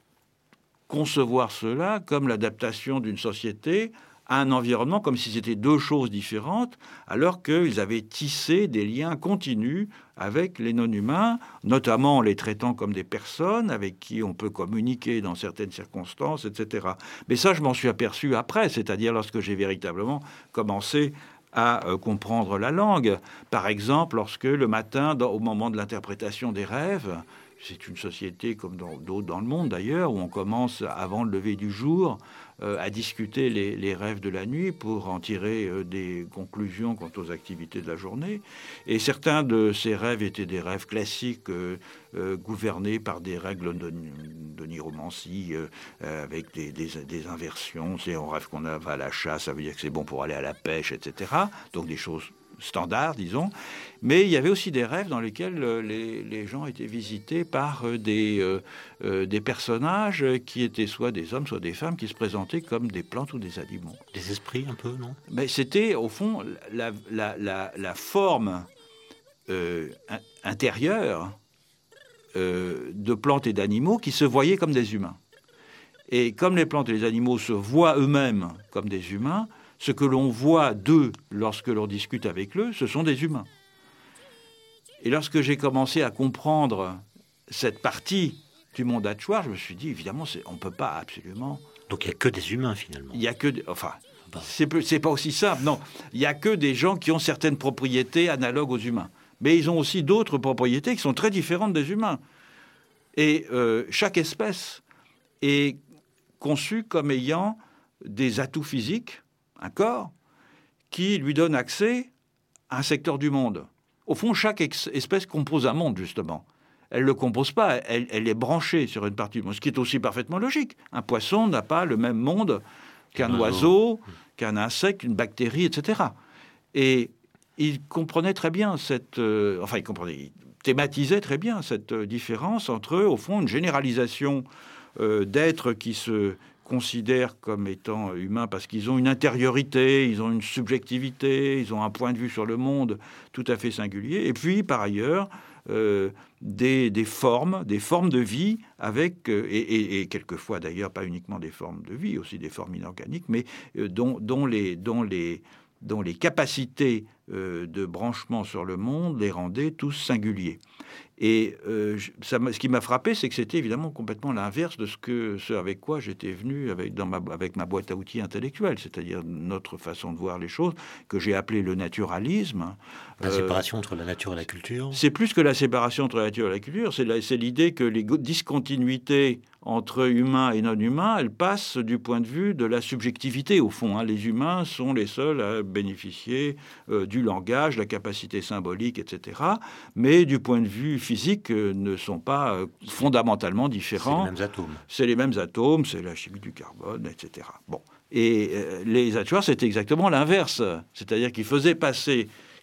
concevoir cela comme l'adaptation d'une société à un environnement, comme si c'était deux choses différentes, alors qu'ils avaient tissé des liens continus avec les non-humains, notamment en les traitant comme des personnes avec qui on peut communiquer dans certaines circonstances, et cetera. Mais ça, je m'en suis aperçu après, c'est-à-dire lorsque j'ai véritablement commencé à euh, comprendre la langue. Par exemple, lorsque le matin, dans, au moment de l'interprétation des rêves, c'est une société comme dans d'autres dans le monde d'ailleurs, où on commence avant le lever du jour euh, à discuter les, les rêves de la nuit pour en tirer euh, des conclusions quant aux activités de la journée. Et certains de ces rêves étaient des rêves classiques euh, euh, gouvernés par des règles de, de niromancie euh, avec des, des, des inversions. C'est on rêve qu'on va à la chasse, ça veut dire que c'est bon pour aller à la pêche, et cetera. Donc des choses standard, disons. Mais il y avait aussi des rêves dans lesquels les, les gens étaient visités par des, euh, euh, des personnages qui étaient soit des hommes, soit des femmes, qui se présentaient comme des plantes ou des animaux. Des esprits, un peu, non ? Mais c'était, au fond, la, la, la, la forme euh, intérieure euh, de plantes et d'animaux qui se voyaient comme des humains. Et comme les plantes et les animaux se voient eux-mêmes comme des humains, ce que l'on voit d'eux lorsque l'on discute avec eux, ce sont des humains. Et lorsque j'ai commencé à comprendre cette partie du monde Achuar, je me suis dit, évidemment, c'est, on ne peut pas absolument... Donc il n'y a que des humains, finalement. Il n'y a que... Des, enfin, c'est, c'est pas aussi simple, non. Il n'y a que des gens qui ont certaines propriétés analogues aux humains. Mais ils ont aussi d'autres propriétés qui sont très différentes des humains. Et euh, chaque espèce est conçue comme ayant des atouts physiques, un corps, qui lui donne accès à un secteur du monde. Au fond, chaque ex- espèce compose un monde, justement. Elle ne le compose pas, elle, elle est branchée sur une partie du monde, ce qui est aussi parfaitement logique. Un poisson n'a pas le même monde qu'un oiseau, qu'un insecte, une bactérie, et cetera. Et il comprenait très bien cette... Euh, enfin, il comprenait, il thématisait très bien cette différence entre, au fond, une généralisation euh, d'êtres qui se... considèrent comme étant humains parce qu'ils ont une intériorité, ils ont une subjectivité, ils ont un point de vue sur le monde tout à fait singulier. Et puis, par ailleurs, euh, des, des formes, des formes de vie avec, euh, et, et, et quelquefois d'ailleurs pas uniquement des formes de vie, aussi des formes inorganiques, mais euh, dont, dont, les, dont, les, dont les capacités euh, de branchement sur le monde les rendaient tous singuliers. Et euh, ça, ce qui m'a frappé, c'est que c'était évidemment complètement l'inverse de ce, que, ce avec quoi j'étais venu avec, dans ma, avec ma boîte à outils intellectuelle, c'est-à-dire notre façon de voir les choses, que j'ai appelé le naturalisme. La euh, séparation entre la nature et la culture. C'est plus que la séparation entre la nature et la culture, c'est, la, c'est l'idée que les discontinuités entre humains et non-humains, elles passent du point de vue de la subjectivité, au fond. Hein. Les humains sont les seuls à bénéficier euh, du langage, de la capacité symbolique, et cetera. Mais du point de vue physique, euh, ne sont pas euh, fondamentalement différents. C'est les mêmes atomes. C'est les mêmes atomes, c'est la chimie du carbone, et cetera. Bon. Et euh, les Achuar, c'était exactement l'inverse. C'est-à-dire qu'ils faisaient passer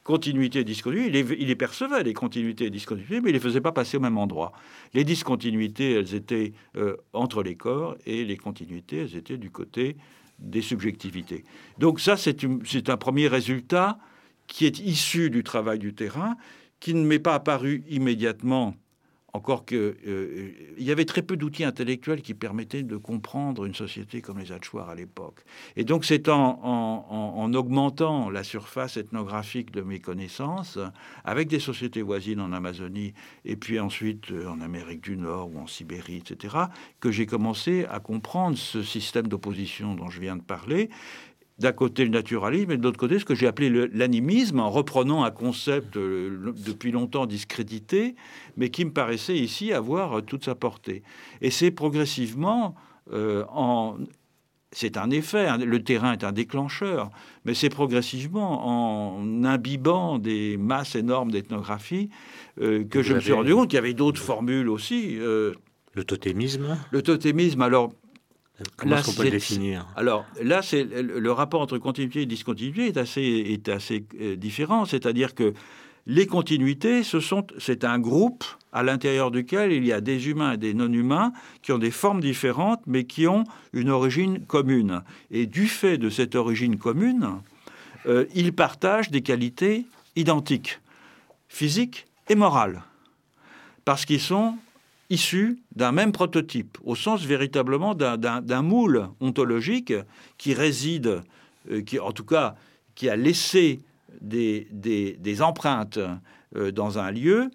continuité et discontinuité, il les, il les percevait, les continuités et discontinuités, mais il ne les faisait pas passer au même endroit. Les discontinuités, elles étaient euh, entre les corps, et les continuités, elles étaient du côté des subjectivités. Donc ça, c'est, une, c'est un premier résultat qui est issu du travail du terrain, qui ne m'est pas apparu immédiatement, encore que euh, il y avait très peu d'outils intellectuels qui permettaient de comprendre une société comme les Achuar à l'époque. Et donc c'est en, en, en, en augmentant la surface ethnographique de mes connaissances, avec des sociétés voisines en Amazonie, et puis ensuite euh, en Amérique du Nord ou en Sibérie, et cetera, que j'ai commencé à comprendre ce système d'opposition dont je viens de parler. D'un côté le naturalisme et de l'autre côté ce que j'ai appelé le, l'animisme, en reprenant un concept euh, le, depuis longtemps discrédité, mais qui me paraissait ici avoir euh, toute sa portée. Et c'est progressivement, euh, en, c'est un effet, hein, le terrain est un déclencheur, mais c'est progressivement en imbibant des masses énormes d'ethnographie euh, que Vous je avez... me suis rendu compte qu'il y avait d'autres formules aussi. Euh, le totémisme Le totémisme, alors... Comment là, est-ce qu'on peut le définir ? Alors là, c'est, le rapport entre continuité et discontinuité est assez, est assez euh, différent. C'est-à-dire que les continuités, ce sont, c'est un groupe à l'intérieur duquel il y a des humains et des non-humains qui ont des formes différentes, mais qui ont une origine commune. Et du fait de cette origine commune, euh, ils partagent des qualités identiques, physiques et morales, parce qu'ils sont issus d'un même prototype, au sens véritablement d'un, d'un, d'un moule ontologique qui réside, euh, qui, en tout cas, qui a laissé des, des, des empreintes euh, dans un lieu.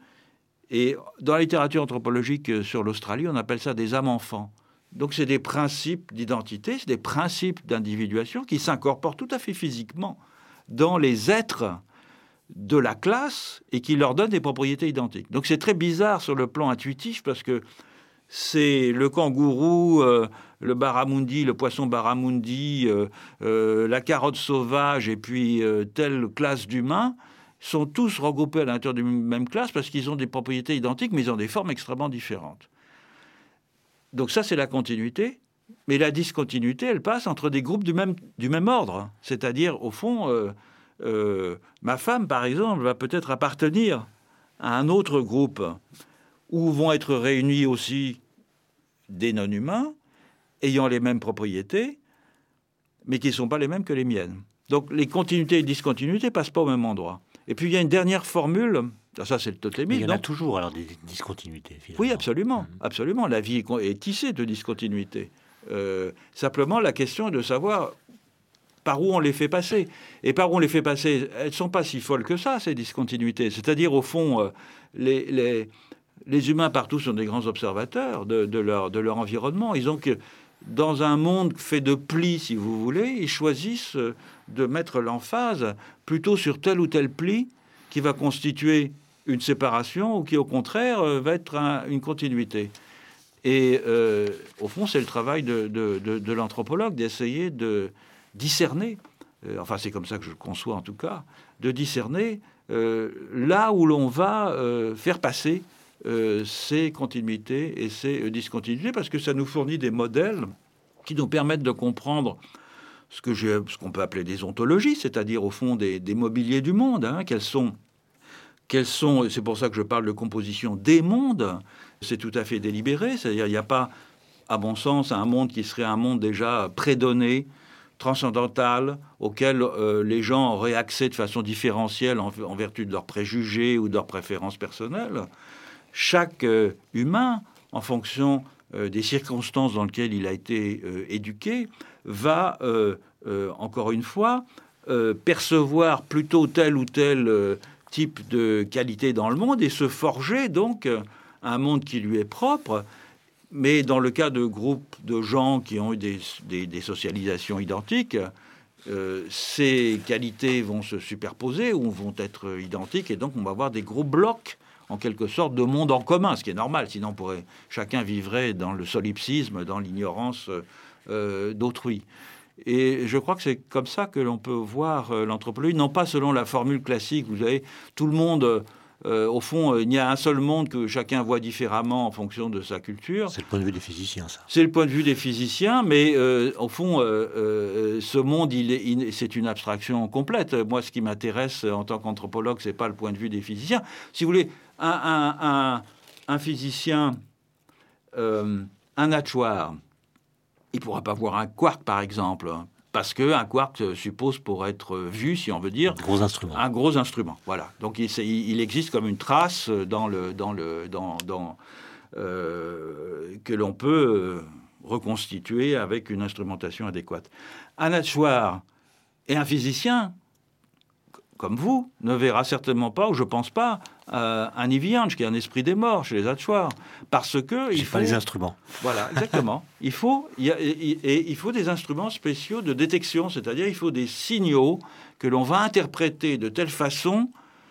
Et dans la littérature anthropologique sur l'Australie, on appelle ça des âmes-enfants. Donc c'est des principes d'identité, c'est des principes d'individuation qui s'incorporent tout à fait physiquement dans les êtres de la classe et qui leur donne des propriétés identiques. Donc c'est très bizarre sur le plan intuitif parce que c'est le kangourou, euh, le barramundi, le poisson barramundi, euh, euh, la carotte sauvage et puis euh, telle classe d'humains sont tous regroupés à l'intérieur d'une même classe parce qu'ils ont des propriétés identiques mais ils ont des formes extrêmement différentes. Donc ça c'est la continuité, mais la discontinuité elle passe entre des groupes du même, du même ordre, c'est-à-dire au fond... Euh, Euh, ma femme, par exemple, va peut-être appartenir à un autre groupe où vont être réunis aussi des non-humains ayant les mêmes propriétés, mais qui ne sont pas les mêmes que les miennes. Donc les continuités et les discontinuités ne passent pas au même endroit. Et puis il y a une dernière formule, ça c'est le totémisme. Il y en a toujours alors des discontinuités. Finalement. Oui, absolument, mmh. absolument. La vie est tissée de discontinuités. Euh, simplement, la question est de savoir par où on les fait passer. Et par où on les fait passer, elles ne sont pas si folles que ça, ces discontinuités. C'est-à-dire, au fond, euh, les, les, les humains partout sont des grands observateurs de, de, leur, de leur environnement. Ils ont que, dans un monde fait de plis, si vous voulez, ils choisissent de mettre l'emphase plutôt sur tel ou tel pli qui va constituer une séparation ou qui, au contraire, va être un, une continuité. Et, euh, au fond, c'est le travail de, de, de, de l'anthropologue d'essayer de discerner, euh, enfin c'est comme ça que je le conçois en tout cas, de discerner euh, là où l'on va euh, faire passer euh, ces continuités et ces discontinuités, parce que ça nous fournit des modèles qui nous permettent de comprendre ce, que je, ce qu'on peut appeler des ontologies, c'est-à-dire au fond des, des mobiliers du monde, hein, quels sont, quels sont, c'est pour ça que je parle de composition des mondes, c'est tout à fait délibéré, c'est-à-dire il n'y a pas, à mon sens, un monde qui serait un monde déjà prédonné, transcendantal, auquel euh, les gens auraient accès de façon différentielle en, en vertu de leurs préjugés ou de leurs préférences personnelles. Chaque euh, humain, en fonction euh, des circonstances dans lesquelles il a été euh, éduqué, va, euh, euh, encore une fois, euh, percevoir plutôt tel ou tel euh, type de qualité dans le monde et se forger donc euh, un monde qui lui est propre. Mais dans le cas de groupes de gens qui ont eu des, des, des socialisations identiques, euh, ces qualités vont se superposer ou vont être identiques, et donc on va avoir des gros blocs, en quelque sorte, de monde en commun, ce qui est normal, sinon on pourrait, chacun vivrait dans le solipsisme, dans l'ignorance euh, d'autrui. Et je crois que c'est comme ça que l'on peut voir euh, l'anthropologie, non pas selon la formule classique, vous savez, tout le monde Euh, au fond, il y a un seul monde que chacun voit différemment en fonction de sa culture. C'est le point de vue des physiciens, ça. C'est le point de vue des physiciens, mais euh, au fond, euh, euh, ce monde, il est, il, c'est une abstraction complète. Moi, ce qui m'intéresse en tant qu'anthropologue, c'est pas le point de vue des physiciens. Si vous voulez, un, un, un, un physicien, euh, un nageoire, il pourra pas voir un quark, par exemple. Parce qu'un quark suppose, pour être vu, si on veut dire, un gros instrument. Un gros instrument, voilà. Donc il, il existe comme une trace dans le, dans le, dans, dans, euh, que l'on peut reconstituer avec une instrumentation adéquate. Un nageoire et un physicien, comme vous, ne verra certainement pas, ou je pense pas, euh, un Iviange, qui est un esprit des morts chez les Hatchoirs, parce que il J'ai faut pas les instruments. Voilà, exactement. il faut, il y a, et, et il faut des instruments spéciaux de détection, c'est-à-dire il faut des signaux que l'on va interpréter de telle façon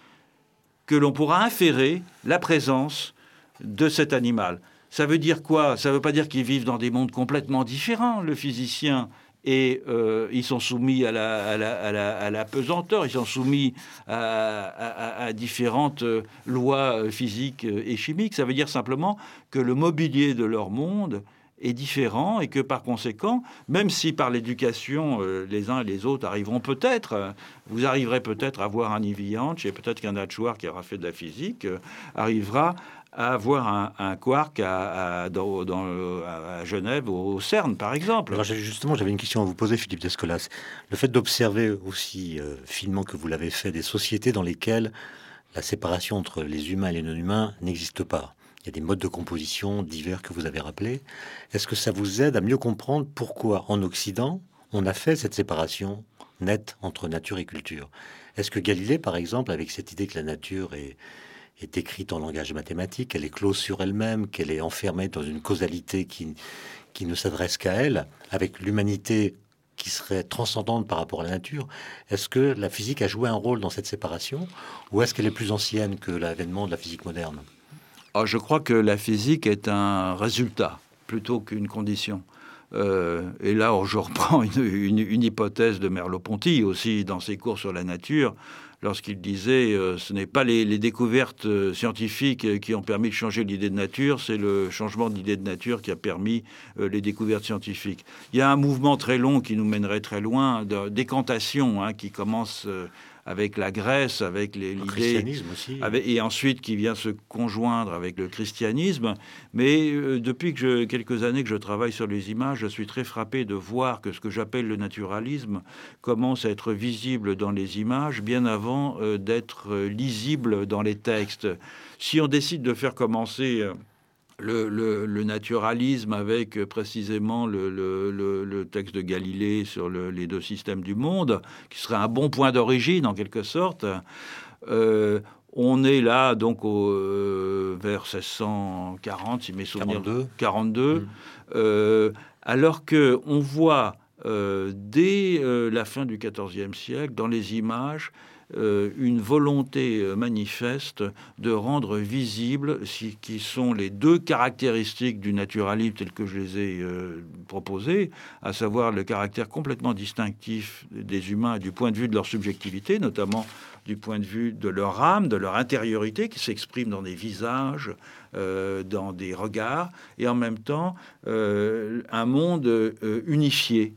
que l'on pourra inférer la présence de cet animal. Ça veut dire quoi? Ça ne veut pas dire qu'ils vivent dans des mondes complètement différents, le physicien. Et euh, ils sont soumis à la, à, la, à, la, à la pesanteur, ils sont soumis à, à, à différentes lois physiques et chimiques. Ça veut dire simplement que le mobilier de leur monde est différent et que par conséquent, même si par l'éducation, euh, les uns et les autres arriveront peut-être, euh, vous arriverez peut-être à voir un Ivianche et peut-être qu'un Hatchoir qui aura fait de la physique euh, arrivera à avoir un, un quark à, à, dans, dans, à Genève, au CERN, par exemple. Alors, justement, j'avais une question à vous poser, Philippe Descolas. Le fait d'observer aussi euh, finement que vous l'avez fait des sociétés dans lesquelles la séparation entre les humains et les non-humains n'existe pas. Il y a des modes de composition divers que vous avez rappelés. Est-ce que ça vous aide à mieux comprendre pourquoi, en Occident, on a fait cette séparation nette entre nature et culture? Est-ce que Galilée, par exemple, avec cette idée que la nature est... est écrite en langage mathématique, qu'elle est close sur elle-même, qu'elle est enfermée dans une causalité qui, qui ne s'adresse qu'à elle, avec l'humanité qui serait transcendante par rapport à la nature. Est-ce que la physique a joué un rôle dans cette séparation, ou est-ce qu'elle est plus ancienne que l'avènement de la physique moderne? Oh, je crois que la physique est un résultat plutôt qu'une condition. Euh, et là, je reprends une, une, une hypothèse de Merleau-Ponty aussi dans ses cours sur la nature, lorsqu'il disait euh, ce n'est pas les, les découvertes euh, scientifiques qui ont permis de changer l'idée de nature, c'est le changement d'idée de nature qui a permis euh, les découvertes scientifiques. Il y a un mouvement très long qui nous mènerait très loin, de décantation, hein, qui commence euh, avec la Grèce, avec les, le l'idée, christianisme aussi, avec, et ensuite qui vient se conjoindre avec le christianisme. Mais euh, depuis que je, quelques années que je travaille sur les images, je suis très frappé de voir que ce que j'appelle le naturalisme commence à être visible dans les images bien avant euh, d'être euh, lisible dans les textes. Si on décide de faire commencer euh, Le, le, le naturalisme avec euh, précisément le, le, le, le texte de Galilée sur le, les deux systèmes du monde, qui serait un bon point d'origine en quelque sorte. Euh, on est là donc au, euh, vers seize cent quarante, si mes souvenirs... quarante-deux. quarante-deux Mmh. euh, alors qu'on voit euh, dès euh, la fin du quatorzième siècle, dans les images, Euh, une volonté euh, manifeste de rendre visibles ce qui sont les deux caractéristiques du naturalisme tel que je les ai euh, proposées, à savoir le caractère complètement distinctif des humains du point de vue de leur subjectivité, notamment du point de vue de leur âme, de leur intériorité qui s'exprime dans des visages, euh, dans des regards, et en même temps euh, un monde euh, unifié,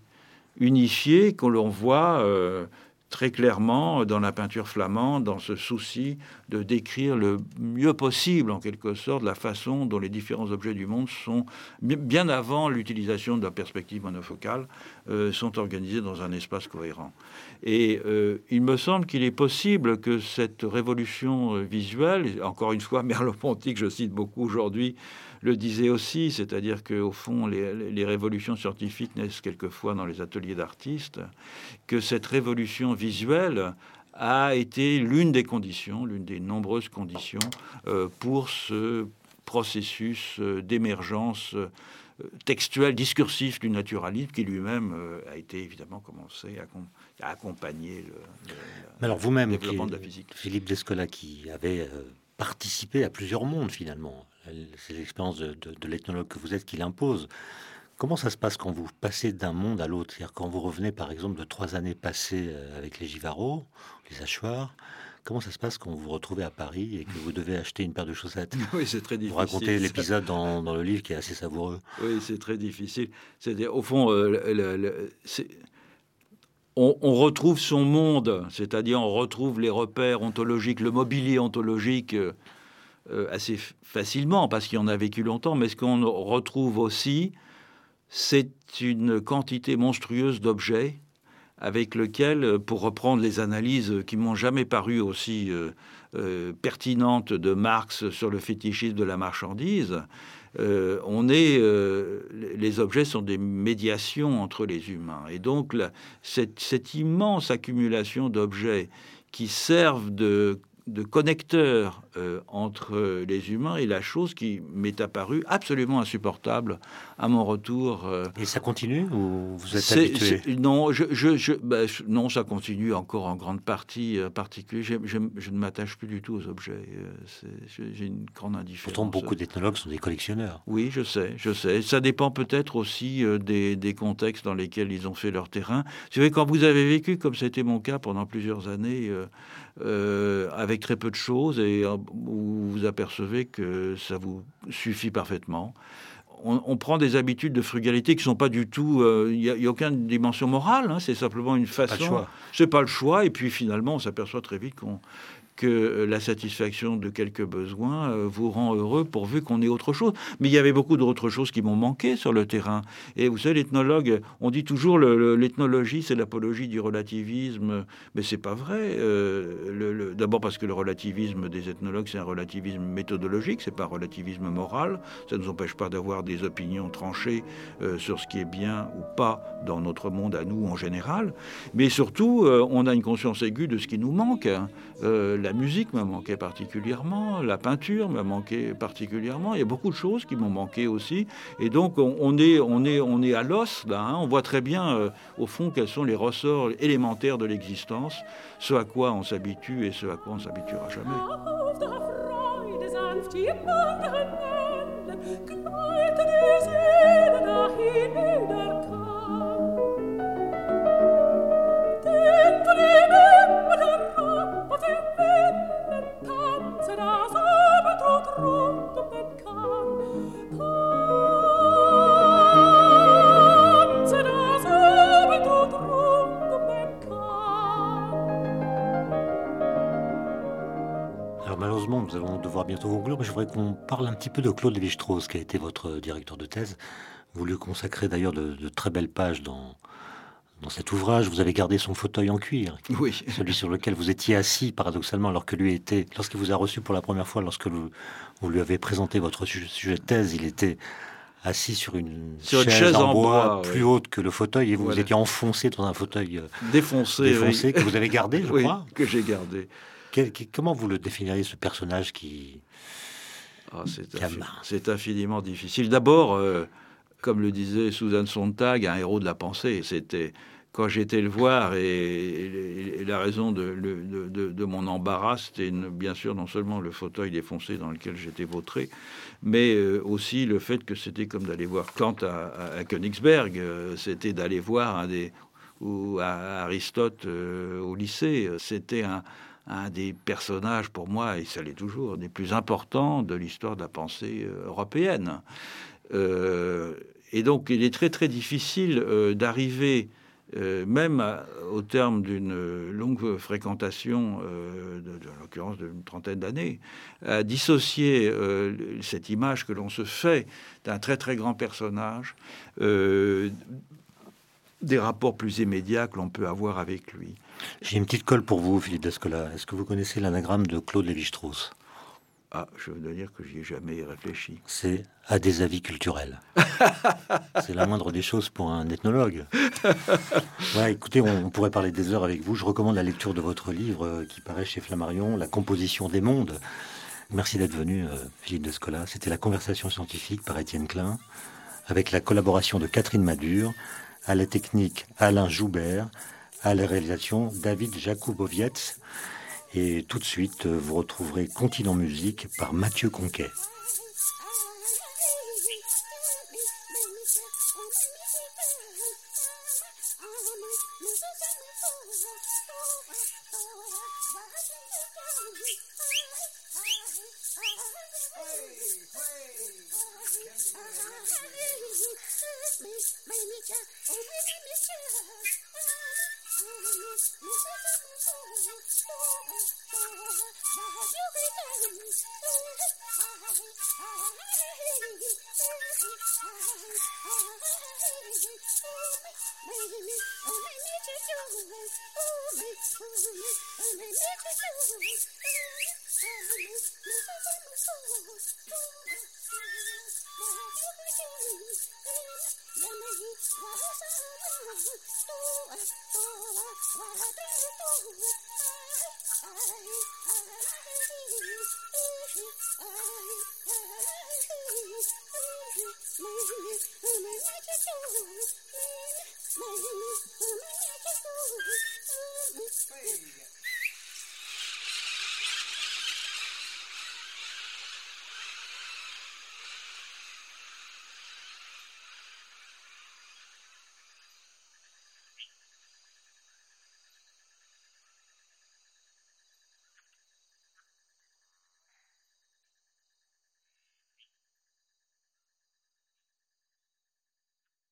unifié que l'on voit... Euh, très clairement dans la peinture flamande, dans ce souci de décrire le mieux possible, en quelque sorte, la façon dont les différents objets du monde sont, bien avant l'utilisation de la perspective monofocale, euh, sont organisés dans un espace cohérent. Et euh, il me semble qu'il est possible que cette révolution visuelle, encore une fois, Merleau-Ponty, que je cite beaucoup aujourd'hui, le disait aussi, c'est-à-dire qu'au fond, les, les révolutions scientifiques naissent quelquefois dans les ateliers d'artistes, que cette révolution visuelle a été l'une des conditions, l'une des nombreuses conditions euh, pour ce processus euh, d'émergence euh, textuelle, discursif du naturalisme qui lui-même euh, a été évidemment commencé à, à accompagner le, le, Mais alors vous-même, le développement qui, de la physique. Philippe Descolas, qui avait euh, participé à plusieurs mondes finalement, c'est l'expérience de, de, de l'ethnologue que vous êtes qui l'impose. Comment ça se passe quand vous passez d'un monde à l'autre? C'est-à-dire quand vous revenez par exemple de trois années passées avec les Givarros, les Hachoirs, Comment ça se passe quand vous vous retrouvez à Paris et que vous devez acheter une paire de chaussettes? Oui, c'est très difficile. Vous racontez l'épisode dans, dans le livre qui est assez savoureux. Oui, c'est très difficile. C'est-à-dire, au fond, euh, le, le, le, c'est... On, on retrouve son monde, c'est-à-dire on retrouve les repères ontologiques, le mobilier ontologique euh, euh, assez f- facilement parce qu'il en a vécu longtemps, mais ce qu'on retrouve aussi, c'est une quantité monstrueuse d'objets avec lequel, pour reprendre les analyses qui m'ont jamais paru aussi euh, euh, pertinentes de Marx sur le fétichisme de la marchandise, euh, on est, euh, les objets sont des médiations entre les humains. Et donc, la, cette, cette immense accumulation d'objets qui servent de de connecteurs euh, entre les humains est la chose qui m'est apparue absolument insupportable à mon retour. Euh, Et ça continue ou vous êtes c'est, habitué? c'est, non, je, je, je, ben, je, non, ça continue encore en grande partie euh, particulier. Je, je, je ne m'attache plus du tout aux objets. Euh, c'est, j'ai une grande indifférence. Pourtant, beaucoup d'ethnologues sont des collectionneurs. Oui, je sais, je sais. Ça dépend peut-être aussi euh, des, des contextes dans lesquels ils ont fait leur terrain. Vous savez, quand vous avez vécu, comme c'était mon cas pendant plusieurs années, euh, euh, avec très peu de choses, et euh, vous vous apercevez que ça vous suffit parfaitement. On, on prend des habitudes de frugalité qui ne sont pas du tout... Il n'y a, a aucune dimension morale, hein, c'est simplement une façon... Pas le choix. C'est pas le choix, et puis finalement, on s'aperçoit très vite qu'on... que la satisfaction de quelques besoins euh, vous rend heureux pourvu qu'on ait autre chose. Mais il y avait beaucoup d'autres choses qui m'ont manqué sur le terrain. Et vous savez, l'ethnologue, on dit toujours le, le, l'ethnologie, c'est l'apologie du relativisme, mais c'est pas vrai. Euh, le, le, d'abord parce que le relativisme des ethnologues, c'est un relativisme méthodologique, c'est pas un relativisme moral. Ça ne nous empêche pas d'avoir des opinions tranchées euh, sur ce qui est bien ou pas dans notre monde à nous en général. Mais surtout, euh, on a une conscience aiguë de ce qui nous manque. Hein. Euh, La musique m'a manqué particulièrement, la peinture m'a manqué particulièrement. Il y a beaucoup de choses qui m'ont manqué aussi. Et donc, on, on, est, on, est, on est à l'os, là. Hein. On voit très bien, euh, au fond, quels sont les ressorts élémentaires de l'existence, ce à quoi on s'habitue et ce à quoi on ne s'habituera jamais. Alors malheureusement, nous allons devoir bientôt conclure, mais je voudrais qu'on parle un petit peu de Claude Lévi-Strauss, qui a été votre directeur de thèse. Vous lui consacrez d'ailleurs de, de très belles pages dans, dans cet ouvrage. Vous avez gardé son fauteuil en cuir, oui. Celui sur lequel vous étiez assis, paradoxalement, alors que lui était, lorsqu'il vous a reçu pour la première fois, lorsque vous, vous lui avez présenté votre sujet, sujet de thèse, il était assis sur une, sur chaise, une chaise en, en bois, bois, plus oui. haute que le fauteuil, et vous, voilà. vous étiez enfoncé dans un fauteuil défoncé, défoncé oui. que vous avez gardé, je oui, crois. que j'ai gardé. Quel, quel, comment vous le définiriez, ce personnage qui... Oh, c'est, infi- c'est infiniment difficile. D'abord, euh, comme le disait Susan Sontag, un héros de la pensée, c'était... Quand j'étais le voir, et, et, et la raison de, de, de, de mon embarras, c'était une, bien sûr non seulement le fauteuil défoncé dans lequel j'étais vautré, mais euh, aussi le fait que c'était comme d'aller voir Kant à, à, à Königsberg, euh, c'était d'aller voir un des, ou à Aristote euh, au lycée. C'était un, un des personnages, pour moi, et ça l'est toujours, des plus importants de l'histoire de la pensée européenne. Euh, et donc, il est très, très difficile euh, d'arriver... Euh, même à, au terme d'une longue fréquentation, euh, de, de, en l'occurrence d'une trentaine d'années, à dissocier euh, cette image que l'on se fait d'un très très grand personnage euh, des rapports plus immédiats que l'on peut avoir avec lui. J'ai une petite colle pour vous, Philippe Descola. Est-ce que vous connaissez l'anagramme de Claude Lévi-Strauss ? Ah, je veux dire que j'y ai jamais réfléchi. C'est à des avis culturels. C'est la moindre des choses pour un ethnologue. Ouais, écoutez, on, on pourrait parler des heures avec vous. Je recommande la lecture de votre livre euh, qui paraît chez Flammarion, La composition des mondes. Merci d'être venu, euh, Philippe Descola. C'était La conversation scientifique par Étienne Klein, avec la collaboration de Catherine Madure, à la technique Alain Joubert, à la réalisation David Jakubowiec. Et tout de suite, vous retrouverez Continent Musique par Mathieu Conquet. Thank you.